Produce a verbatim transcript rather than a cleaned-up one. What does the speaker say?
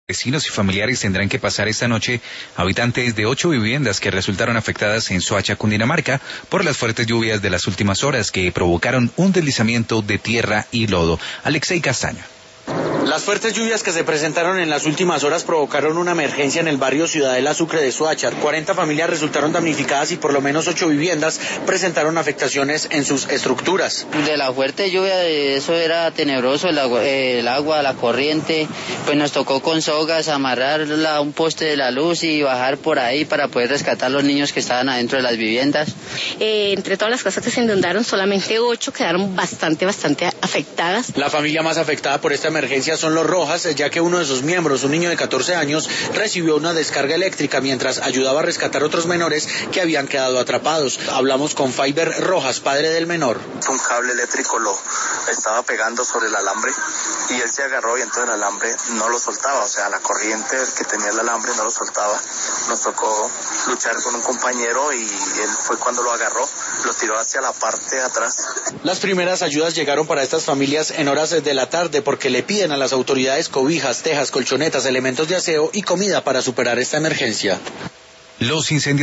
Vecinos y familiares tendrán que pasar esta noche habitantes de ocho viviendas que resultaron afectadas en Soacha, Cundinamarca, por las fuertes lluvias de las últimas horas que provocaron un deslizamiento de tierra y lodo. Alexei Castaño. Las fuertes lluvias que se presentaron en las últimas horas provocaron una emergencia en el barrio Ciudadela Sucre de Soacha. cuarenta familias resultaron damnificadas y por lo menos ocho viviendas presentaron afectaciones en sus estructuras. De la fuerte lluvia, eso era tenebroso, el agua, el, agua, la corriente, pues nos tocó con sogas amarrarla a un poste de la luz y bajar por ahí para poder rescatar a los niños que estaban adentro de las viviendas. Eh, entre todas las casas que se inundaron, solamente ocho quedaron bastante, bastante afectadas. La familia más afectada por esta emergencia son los Rojas, ya que uno de sus miembros, un niño de catorce años, recibió una descarga eléctrica mientras ayudaba a rescatar otros menores que habían quedado atrapados. Hablamos con Faiber Rojas, padre del menor. Un cable eléctrico lo estaba pegando sobre el alambre y él se agarró y entonces el alambre no lo soltaba, o sea, la corriente que tenía el alambre no lo soltaba. Nos tocó luchar con un compañero y él fue cuando lo agarró, lo tiró hacia la parte de atrás. Las primeras ayudas llegaron para estas familias en horas de la tarde porque le piden a las autoridades cobijas, tejas, colchonetas, elementos de aseo y comida para superar esta emergencia. Los incendios